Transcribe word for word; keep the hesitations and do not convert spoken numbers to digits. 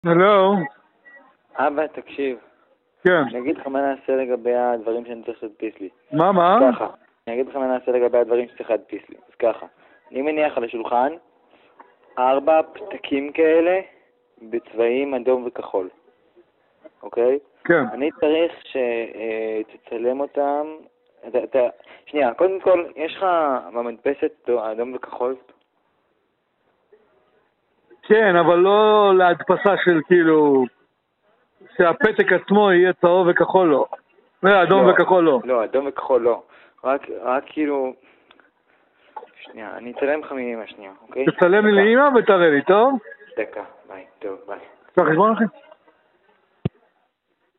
הלו? אבא, תקשיב. כן. אני אגיד לך מה נעשה לגבי הדברים שאני צריך להדפיס לי. מה, מה? ככה. אני אגיד לך מה נעשה לגבי הדברים שצריך להדפיס לי. אז ככה. אני מניח על השולחן ארבע פתקים כאלה בצבעים אדום וכחול. אוקיי? כן. אני צריך שתצלם אותם. אתה, אתה... שנייה, קודם כל, יש לך במדפסת אדום וכחול? כן, אבל לא להדפסה של כאילו... שהפתק עצמו יהיה צהוב וכחול לא. לא, אדום לא, וכחול לא. לא, אדום וכחול לא. רק, רק כאילו... שנייה, אני אצלם לך מאמא שנייה, אוקיי? תצלם לי לאמא ותראה לי, טוב? דקה, ביי, טוב, ביי. אפשר חשבון אחי?